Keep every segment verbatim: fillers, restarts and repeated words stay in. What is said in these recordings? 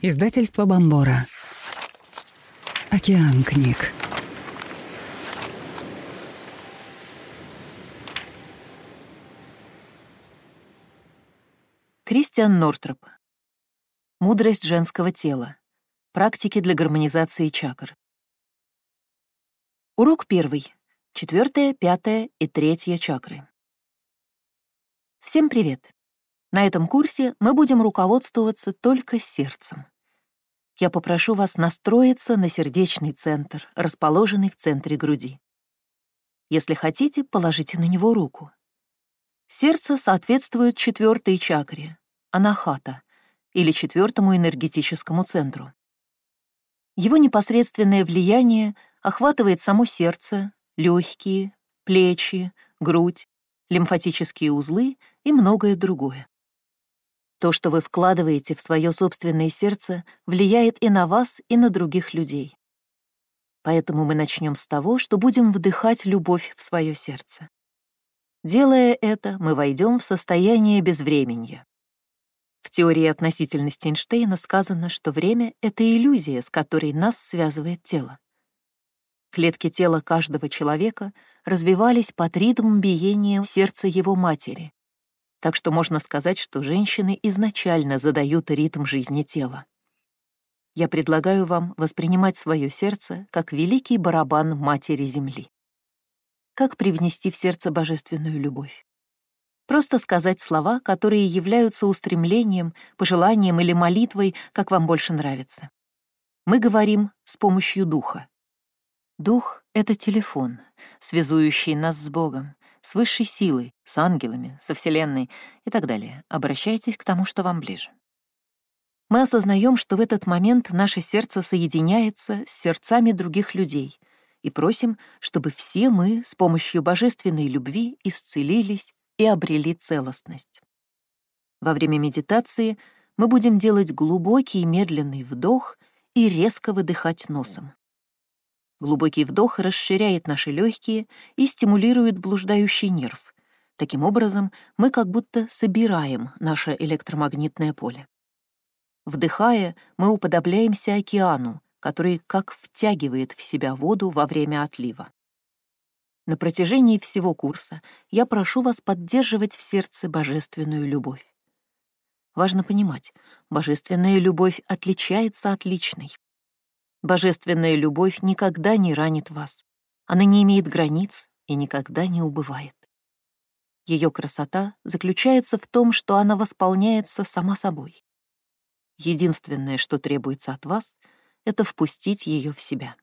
Издательство Бомбора. Океан книг. Кристиан Нортроп. Мудрость женского тела. Практики для гармонизации чакр. Урок первый. Четвертая, пятая и третья чакры. Всем привет! На этом курсе мы будем руководствоваться только сердцем. Я попрошу вас настроиться на сердечный центр, расположенный в центре груди. Если хотите, положите на него руку. Сердце соответствует четвертой чакре, анахата, или четвертому энергетическому центру. Его непосредственное влияние охватывает само сердце, легкие, плечи, грудь, лимфатические узлы и многое другое. То, что вы вкладываете в свое собственное сердце, влияет и на вас, и на других людей. Поэтому мы начнем с того, что будем вдыхать любовь в свое сердце. Делая это, мы войдем в состояние безвременья. В теории относительности Эйнштейна сказано, что время — это иллюзия, с которой нас связывает тело. Клетки тела каждого человека развивались под ритм биения сердца его матери, так что можно сказать, что женщины изначально задают ритм жизни тела. Я предлагаю вам воспринимать свое сердце как великий барабан Матери Земли. Как привнести в сердце божественную любовь? Просто сказать слова, которые являются устремлением, пожеланием или молитвой, как вам больше нравится. Мы говорим с помощью духа. Дух — это телефон, связующий нас с Богом, с высшей силой, с ангелами, со Вселенной и так далее. Обращайтесь к тому, что вам ближе. Мы осознаем, что в этот момент наше сердце соединяется с сердцами других людей, и просим, чтобы все мы с помощью божественной любви исцелились и обрели целостность. Во время медитации мы будем делать глубокий и медленный вдох и резко выдыхать носом. Глубокий вдох расширяет наши легкие и стимулирует блуждающий нерв. Таким образом, мы как будто собираем наше электромагнитное поле. Вдыхая, мы уподобляемся океану, который как втягивает в себя воду во время отлива. На протяжении всего курса я прошу вас поддерживать в сердце божественную любовь. Важно понимать, божественная любовь отличается от личной. Божественная любовь никогда не ранит вас. Она не имеет границ и никогда не убывает. Ее красота заключается в том, что она восполняется сама собой. Единственное, что требуется от вас, это впустить ее в себя.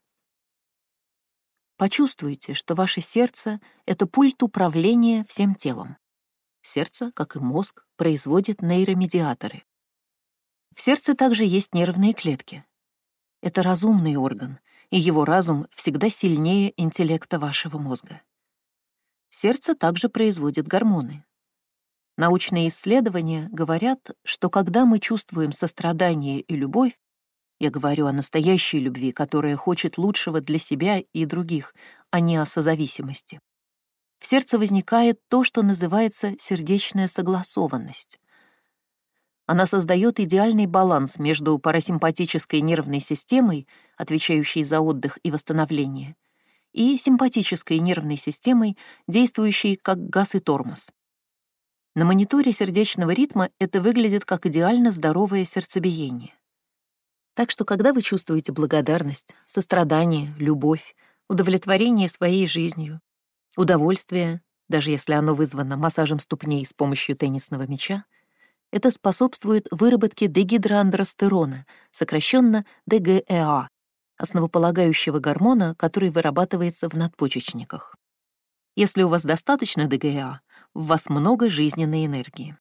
Почувствуйте, что ваше сердце — это пульт управления всем телом. Сердце, как и мозг, производит нейромедиаторы. В сердце также есть нервные клетки. Это разумный орган, и его разум всегда сильнее интеллекта вашего мозга. Сердце также производит гормоны. Научные исследования говорят, что когда мы чувствуем сострадание и любовь, я говорю о настоящей любви, которая хочет лучшего для себя и других, а не о созависимости, в сердце возникает то, что называется сердечная согласованность. Она создает идеальный баланс между парасимпатической нервной системой, отвечающей за отдых и восстановление, и симпатической нервной системой, действующей как газ и тормоз. На мониторе сердечного ритма это выглядит как идеально здоровое сердцебиение. Так что, когда вы чувствуете благодарность, сострадание, любовь, удовлетворение своей жизнью, удовольствие, даже если оно вызвано массажем ступней с помощью теннисного мяча, это способствует выработке дегидроандростерона, сокращенно ди джи и а, основополагающего гормона, который вырабатывается в надпочечниках. Если у вас достаточно ди джи и а, в вас много жизненной энергии.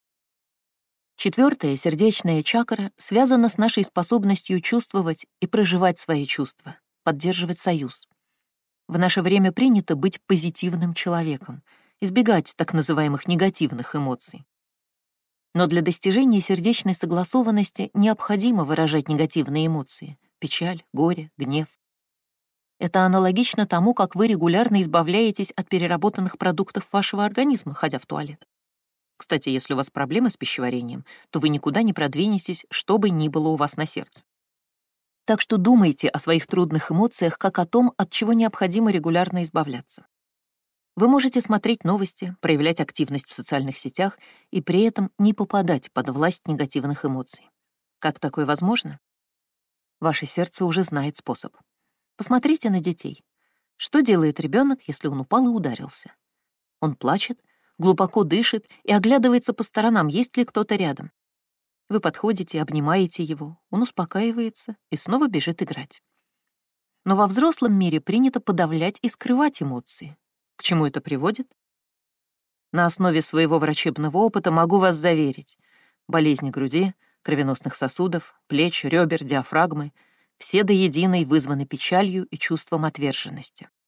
Четвертая сердечная чакра связана с нашей способностью чувствовать и проживать свои чувства, поддерживать союз. В наше время принято быть позитивным человеком, избегать так называемых негативных эмоций. Но для достижения сердечной согласованности необходимо выражать негативные эмоции — печаль, горе, гнев. Это аналогично тому, как вы регулярно избавляетесь от переработанных продуктов вашего организма, ходя в туалет. Кстати, если у вас проблемы с пищеварением, то вы никуда не продвинетесь, что бы ни было у вас на сердце. Так что думайте о своих трудных эмоциях как о том, от чего необходимо регулярно избавляться. Вы можете смотреть новости, проявлять активность в социальных сетях и при этом не попадать под власть негативных эмоций. Как такое возможно? Ваше сердце уже знает способ. Посмотрите на детей. Что делает ребенок, если он упал и ударился? Он плачет, глубоко дышит и оглядывается по сторонам, есть ли кто-то рядом. Вы подходите, обнимаете его, он успокаивается и снова бежит играть. Но во взрослом мире принято подавлять и скрывать эмоции. К чему это приводит? На основе своего врачебного опыта могу вас заверить. Болезни груди, кровеносных сосудов, плеч, ребер, диафрагмы — все до единой вызваны печалью и чувством отверженности.